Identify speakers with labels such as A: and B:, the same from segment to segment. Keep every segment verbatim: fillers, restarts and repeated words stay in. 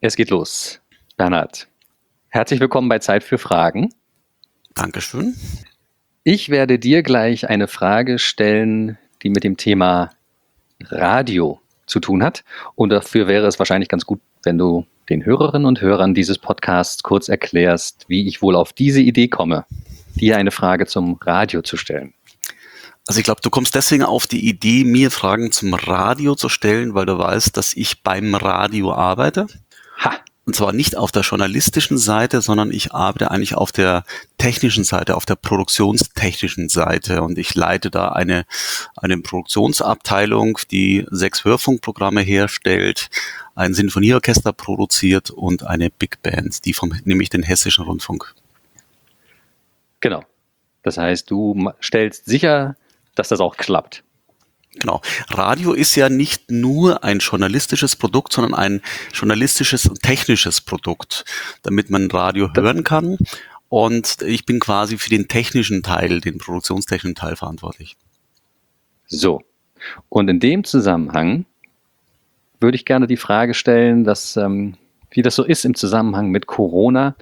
A: Es geht los. Bernhard, herzlich willkommen bei Zeit für Fragen.
B: Dankeschön.
A: Ich werde dir gleich eine Frage stellen, die mit dem Thema Radio zu tun hat. Und dafür wäre es wahrscheinlich ganz gut, wenn du den Hörerinnen und Hörern dieses Podcasts kurz erklärst, wie ich wohl auf diese Idee komme, dir eine Frage zum Radio zu stellen.
B: Also ich glaube, du kommst deswegen auf die Idee, mir Fragen zum Radio zu stellen, weil du weißt, dass ich beim Radio arbeite.
A: Ha!
B: Und zwar nicht auf der journalistischen Seite, sondern ich arbeite eigentlich auf der technischen Seite, auf der produktionstechnischen Seite. Und ich leite da eine, eine Produktionsabteilung, die sechs Hörfunkprogramme herstellt, ein Sinfonieorchester produziert und eine Big Band, die vom, nämlich den Hessischen Rundfunk.
A: Genau. Das heißt, du stellst sicher, dass das auch klappt.
B: Genau. Radio ist ja nicht nur ein journalistisches Produkt, sondern ein journalistisches und technisches Produkt, damit man Radio hören kann. Und ich bin quasi für den technischen Teil, den produktionstechnischen Teil verantwortlich.
A: So. Und in dem Zusammenhang würde ich gerne die Frage stellen, dass, ähm, wie das so ist im Zusammenhang mit Corona,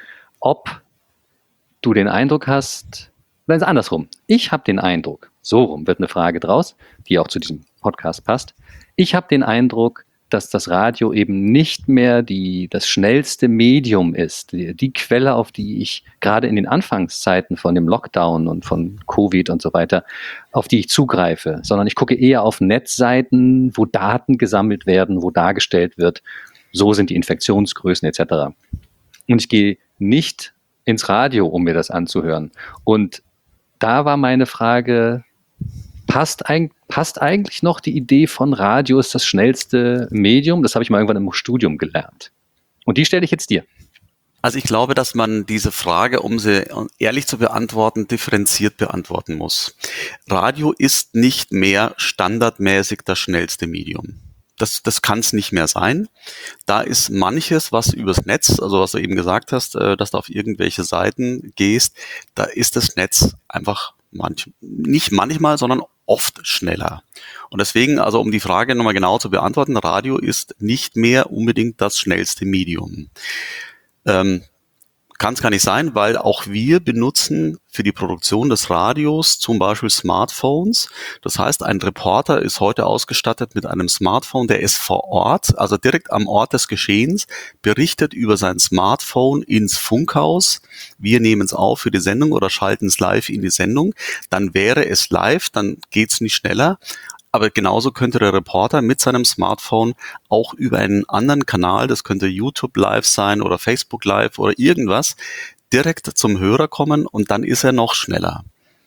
A: ob du den Eindruck hast, oder andersrum, ich habe den Eindruck, so rum wird eine Frage draus, die auch zu diesem Podcast passt. Ich habe den Eindruck, dass das Radio eben nicht mehr die, das schnellste Medium ist, die, die Quelle, auf die ich gerade in den Anfangszeiten von dem Lockdown und von Covid und so weiter, auf die ich zugreife, sondern ich gucke eher auf Netzseiten, wo Daten gesammelt werden, wo dargestellt wird, so sind die Infektionsgrößen et cetera. Und ich gehe nicht ins Radio, um mir das anzuhören. Und da war meine Frage, passt, ein, passt eigentlich noch die Idee von Radio ist das schnellste Medium? Das habe ich mal irgendwann im Studium gelernt. Und die stelle ich jetzt dir.
B: Also ich glaube, dass man diese Frage, um sie ehrlich zu beantworten, differenziert beantworten muss. Radio ist nicht mehr standardmäßig das schnellste Medium. Das, das kann es nicht mehr sein. Da ist manches, was übers Netz, also was du eben gesagt hast, dass du auf irgendwelche Seiten gehst, da ist das Netz einfach manch, nicht manchmal, sondern oft schneller. Und deswegen, also um die Frage nochmal genau zu beantworten, Radio ist nicht mehr unbedingt das schnellste Medium. Ähm, Kann es gar nicht sein, weil auch wir benutzen für die Produktion des Radios zum Beispiel Smartphones. Das heißt, ein Reporter ist heute ausgestattet mit einem Smartphone, der ist vor Ort, also direkt am Ort des Geschehens, berichtet über sein Smartphone ins Funkhaus. Wir nehmen es auf für die Sendung oder schalten es live in die Sendung. Dann wäre es live, dann geht es nicht schneller. Aber genauso könnte der Reporter mit seinem Smartphone auch über einen anderen Kanal, das könnte YouTube Live sein oder Facebook Live oder irgendwas, direkt zum Hörer kommen und dann ist er noch schneller.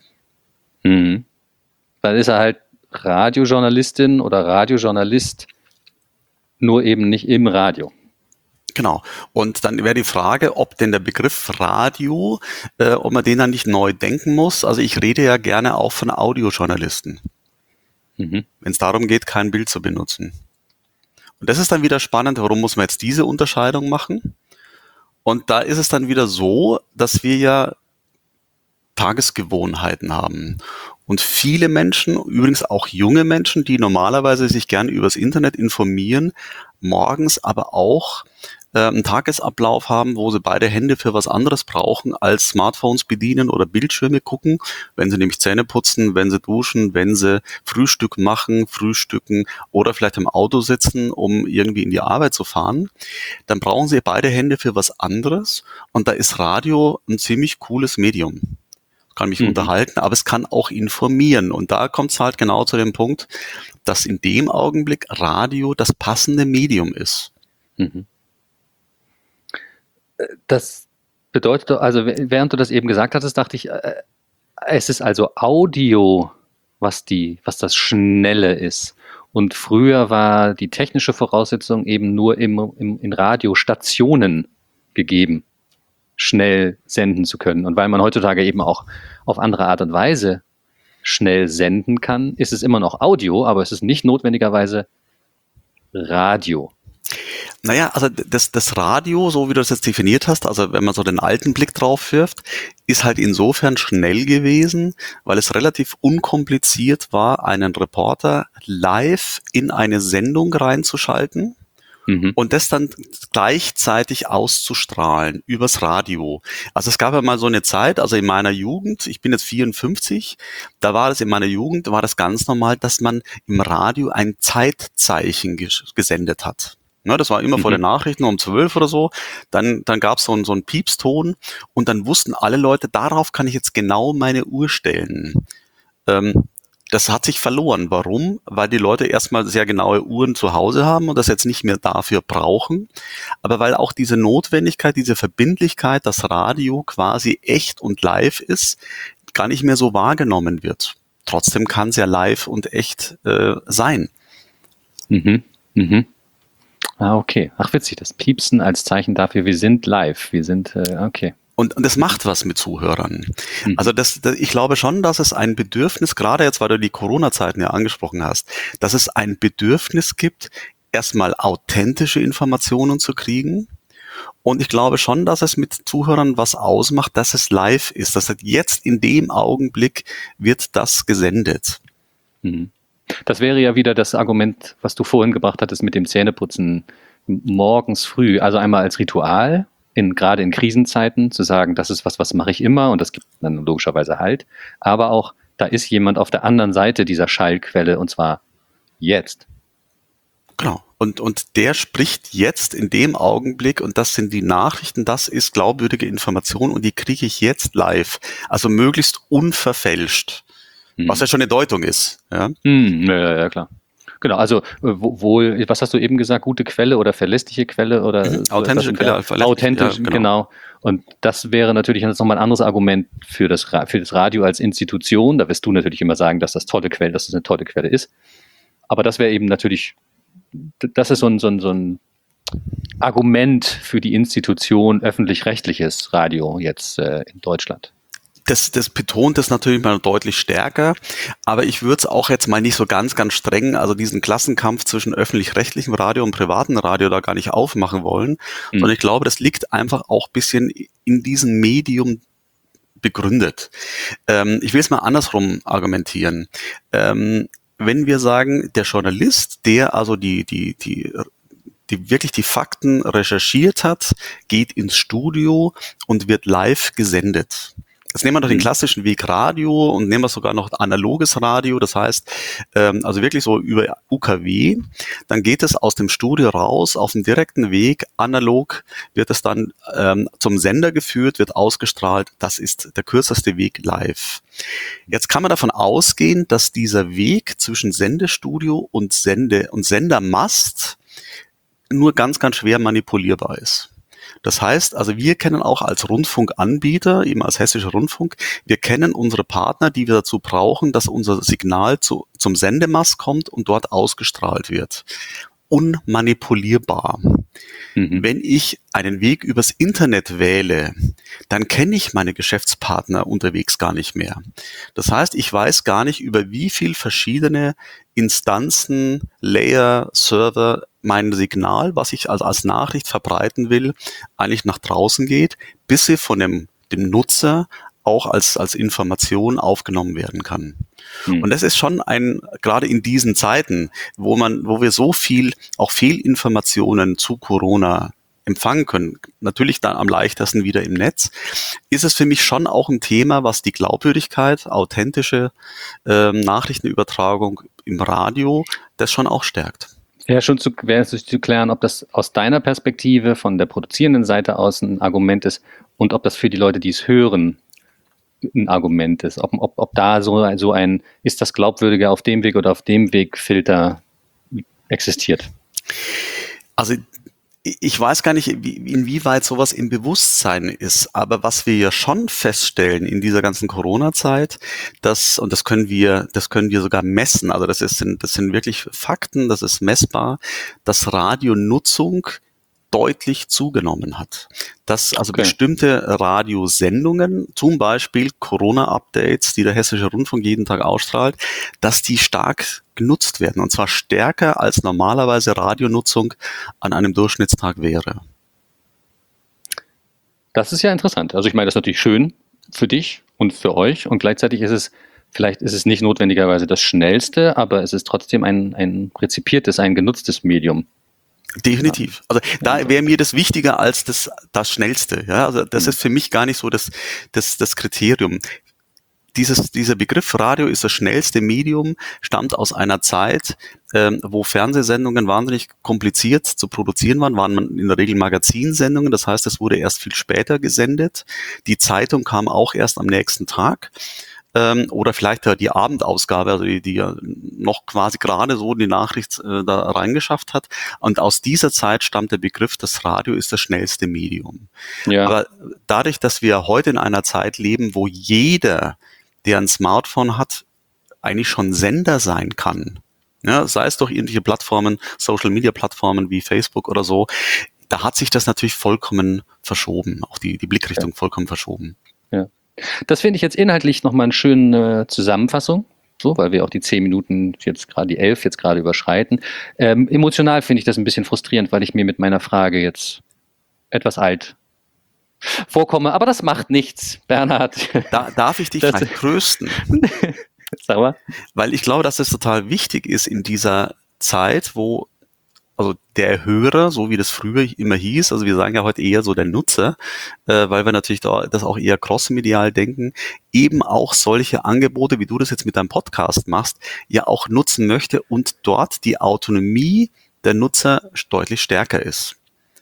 A: Mhm. Dann ist er halt Radiojournalistin oder Radiojournalist, nur eben nicht im Radio.
B: Genau. Und dann wäre die Frage, ob denn der Begriff Radio, äh, ob man den dann nicht neu denken muss. Also ich rede ja gerne auch von Audiojournalisten. Mhm. Wenn es darum geht, kein Bild zu benutzen. Und das ist dann wieder spannend, warum muss man jetzt diese Unterscheidung machen? Und da ist es dann wieder so, dass wir ja Tagesgewohnheiten haben. Und viele Menschen, übrigens auch junge Menschen, die normalerweise sich gern übers Internet informieren, morgens aber auch äh, einen Tagesablauf haben, wo sie beide Hände für was anderes brauchen, als Smartphones bedienen oder Bildschirme gucken, wenn sie nämlich Zähne putzen, wenn sie duschen, wenn sie Frühstück machen, frühstücken oder vielleicht im Auto sitzen, um irgendwie in die Arbeit zu fahren, dann brauchen sie beide Hände für was anderes und da ist Radio ein ziemlich cooles Medium. Kann mich mhm. unterhalten, aber es kann auch informieren. Und da kommt es halt genau zu dem Punkt, dass in dem Augenblick Radio das passende Medium ist.
A: Mhm. Das bedeutet, also während du das eben gesagt hattest, dachte ich, es ist also Audio, was die, was das Schnelle ist. Und früher war die technische Voraussetzung eben nur im, im, in Radiostationen gegeben, schnell senden zu können. Und weil man heutzutage eben auch auf andere Art und Weise schnell senden kann, ist es immer noch Audio, aber es ist nicht notwendigerweise Radio.
B: Naja, also das, das Radio, so wie du das jetzt definiert hast, also wenn man so den alten Blick drauf wirft, ist halt insofern schnell gewesen, weil es relativ unkompliziert war, einen Reporter live in eine Sendung reinzuschalten.
A: Mhm.
B: und das dann gleichzeitig auszustrahlen übers Radio. Also es gab ja mal so eine Zeit, also in meiner Jugend, ich bin jetzt vierundfünfzig, da war das in meiner Jugend, war das ganz normal, dass man im Radio ein Zeitzeichen ges- gesendet hat. Ne, das war immer vor den
A: Mhm.
B: Nachrichten um zwölf oder so. Dann, dann gab es so einen, so einen Piepston und dann wussten alle Leute, darauf kann ich jetzt genau meine Uhr stellen. Ähm, Das hat sich verloren. Warum? Weil die Leute erstmal sehr genaue Uhren zu Hause haben und das jetzt nicht mehr dafür brauchen. Aber weil auch diese Notwendigkeit, diese Verbindlichkeit, dass Radio quasi echt und live ist, gar nicht mehr so wahrgenommen wird. Trotzdem kann es ja live und echt äh, sein.
A: Mhm. Mhm. Ah, okay. Ach, witzig, das Piepsen als Zeichen dafür, wir sind live. Wir sind, äh, okay.
B: Und, und das macht was mit Zuhörern.
A: Mhm.
B: Also das, das, ich glaube schon, dass es ein Bedürfnis, gerade jetzt, weil du die Corona-Zeiten ja angesprochen hast, dass es ein Bedürfnis gibt, erstmal authentische Informationen zu kriegen. Und ich glaube schon, dass es mit Zuhörern was ausmacht, dass es live ist. Das heißt, jetzt in dem Augenblick wird das gesendet.
A: Mhm. Das wäre ja wieder das Argument, was du vorhin gebracht hattest mit dem Zähneputzen morgens früh. Also einmal als Ritual, in, gerade in Krisenzeiten, zu sagen, das ist was, was mache ich immer und das gibt dann logischerweise Halt. Aber auch, da ist jemand auf der anderen Seite dieser Schallquelle und zwar jetzt.
B: Genau. Und, und der spricht jetzt in dem Augenblick und das sind die Nachrichten, das ist glaubwürdige Information und die kriege ich jetzt live. Also möglichst unverfälscht. Was ja schon eine Deutung ist. Ja,
A: Hm, ja, ja, klar. Genau, also wo- wohl, was hast du eben gesagt, gute Quelle oder verlässliche Quelle oder
B: mhm.
A: so etwas
B: Authentische
A: in
B: Quelle,
A: der,
B: verlässlich,
A: authentisch,
B: ja, genau.
A: genau. Und das wäre natürlich jetzt nochmal ein anderes Argument für das, Ra- für das Radio als Institution. Da wirst du natürlich immer sagen, dass das tolle Quelle, dass das eine tolle Quelle ist. Aber das wäre eben natürlich, d- das ist so ein, so ein, so ein Argument für die Institution öffentlich-rechtliches Radio jetzt äh, in Deutschland.
B: Das, das betont es natürlich mal deutlich stärker, aber ich würde es auch jetzt mal nicht so ganz, ganz streng, also diesen Klassenkampf zwischen öffentlich-rechtlichem Radio und privatem Radio da gar nicht aufmachen wollen,
A: Hm.
B: sondern ich glaube, das liegt einfach auch ein bisschen in diesem Medium begründet. Ähm, ich will es mal andersrum argumentieren. Ähm, wenn wir sagen, der Journalist, der also die, die, die die wirklich die Fakten recherchiert hat, geht ins Studio und wird live gesendet. Jetzt nehmen wir noch den
A: Mhm.
B: klassischen Weg Radio und nehmen wir sogar noch analoges Radio, das heißt, ähm, also wirklich so über U K W, dann geht es aus dem Studio raus, auf dem direkten Weg, analog wird es dann ähm, zum Sender geführt, wird ausgestrahlt, das ist der kürzeste Weg live. Jetzt kann man davon ausgehen, dass dieser Weg zwischen Sendestudio und Sende und Sendermast nur ganz, ganz schwer manipulierbar ist. Das heißt, also wir kennen auch als Rundfunkanbieter, eben als Hessischer Rundfunk, wir kennen unsere Partner, die wir dazu brauchen, dass unser Signal zu, zum Sendemast kommt und dort ausgestrahlt wird. Unmanipulierbar.
A: Mhm.
B: Wenn ich einen Weg übers Internet wähle, dann kenne ich meine Geschäftspartner unterwegs gar nicht mehr. Das heißt, ich weiß gar nicht, über wie viel verschiedene Instanzen, Layer, Server mein Signal, was ich als, als Nachricht verbreiten will, eigentlich nach draußen geht, bis sie von dem, dem Nutzer auch als, als Information aufgenommen werden kann.
A: Mhm.
B: Und das ist schon ein, gerade in diesen Zeiten, wo man, wo wir so viel, auch Fehlinformationen zu Corona empfangen können, natürlich dann am leichtesten wieder im Netz, ist es für mich schon auch ein Thema, was die Glaubwürdigkeit, authentische ähm, Nachrichtenübertragung im Radio, das schon auch stärkt.
A: Wäre schon zu, wäre es zu klären, ob das aus deiner Perspektive von der produzierenden Seite aus ein Argument ist und ob das für die Leute, die es hören, ein Argument ist. Ob, ob, ob da so, so ein, ist das glaubwürdiger auf dem Weg oder auf dem Weg Filter existiert.
B: Also ich weiß gar nicht, inwieweit sowas im Bewusstsein ist, aber was wir ja schon feststellen in dieser ganzen Corona-Zeit, dass, und das können wir, das können wir sogar messen, also das ist, das sind wirklich Fakten, das ist messbar, dass Radionutzung deutlich zugenommen hat. Dass also
A: Okay.
B: bestimmte Radiosendungen, zum Beispiel Corona-Updates, die der Hessische Rundfunk jeden Tag ausstrahlt, dass die stark genutzt werden. Und zwar stärker als normalerweise Radionutzung an einem Durchschnittstag wäre.
A: Das ist ja interessant. Also ich meine, das ist natürlich schön für dich und für euch und gleichzeitig ist es, vielleicht ist es nicht notwendigerweise das schnellste, aber es ist trotzdem ein, ein rezipiertes, ein genutztes Medium.
B: Definitiv. Also da wäre mir das wichtiger als das, das Schnellste. Ja, also das ist für mich gar nicht so das, das, das Kriterium. Dieses, dieser Begriff Radio ist das schnellste Medium, stammt aus einer Zeit, ähm, wo Fernsehsendungen wahnsinnig kompliziert zu produzieren waren, waren man in der Regel Magazinsendungen. Das heißt, es wurde erst viel später gesendet. Die Zeitung kam auch erst am nächsten Tag. Ähm, oder vielleicht ja die Abendausgabe, also die, die ja noch quasi gerade so die Nachricht äh, da reingeschafft hat. Und aus dieser Zeit stammt der Begriff, das Radio ist das schnellste Medium.
A: Ja.
B: Aber dadurch, dass wir heute in einer Zeit leben, wo jeder, der ein Smartphone hat, eigentlich schon Sender sein kann, ja, sei es durch irgendwelche Plattformen, Social-Media-Plattformen wie Facebook oder so, da hat sich das natürlich vollkommen verschoben, auch die, die Blickrichtung ja. vollkommen verschoben.
A: Ja. Das finde ich jetzt inhaltlich nochmal eine schöne Zusammenfassung, so, weil wir auch die zehn Minuten, jetzt gerade die elf, jetzt gerade überschreiten. Ähm, emotional finde ich das ein bisschen frustrierend, weil ich mir mit meiner Frage jetzt etwas alt vorkomme, aber das macht nichts, Bernhard.
B: Da, darf ich dich
A: das,
B: vielleicht trösten?
A: Sag mal.
B: Weil ich glaube, dass es total wichtig ist in dieser Zeit, wo also der Hörer, so wie das früher immer hieß, also wir sagen ja heute eher so der Nutzer, äh, weil wir natürlich da das auch eher crossmedial denken, eben auch solche Angebote, wie du das jetzt mit deinem Podcast machst, ja auch nutzen möchte und dort die Autonomie der Nutzer deutlich stärker ist.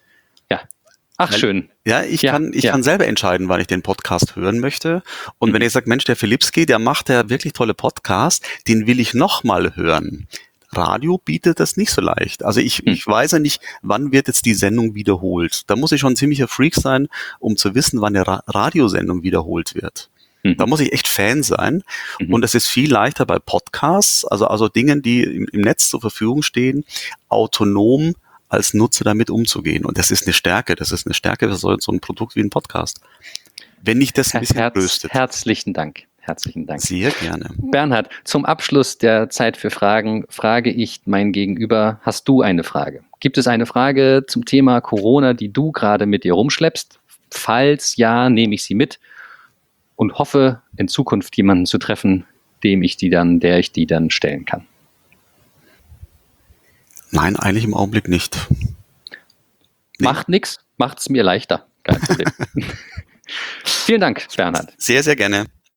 A: Ja. Ach, weil, schön.
B: Ja, ich
A: ja,
B: kann ich
A: ja.
B: kann selber entscheiden, wann ich den Podcast hören möchte. Und mhm. wenn ich sage, Mensch, der Filipski, der macht ja wirklich tolle Podcasts, den will ich nochmal hören. Radio bietet das nicht so leicht. Also ich, hm. ich weiß ja nicht, wann wird jetzt die Sendung wiederholt. Da muss ich schon ein ziemlicher Freak sein, um zu wissen, wann eine Ra- Radiosendung wiederholt wird. Mhm. Da muss ich echt Fan sein. Mhm. Und es ist viel leichter bei Podcasts, also, also Dingen, die im, im Netz zur Verfügung stehen, autonom als Nutzer damit umzugehen. Und das ist eine Stärke. Das ist eine Stärke für so, so ein Produkt wie ein Podcast. Wenn nicht das ein bisschen
A: Herz,
B: tröstet.
A: Herzlichen Dank. Herzlichen Dank.
B: Sehr gerne.
A: Bernhard, zum Abschluss der Zeit für Fragen frage ich mein Gegenüber, hast du eine Frage? Gibt es eine Frage zum Thema Corona, die du gerade mit dir rumschleppst? Falls ja, nehme ich sie mit und hoffe, in Zukunft jemanden zu treffen, dem ich die dann, der ich die dann stellen kann.
B: Nein, eigentlich im Augenblick nicht. Nee.
A: Macht nichts, macht es mir leichter. Kein Problem. Vielen Dank, Bernhard.
B: Sehr, sehr gerne.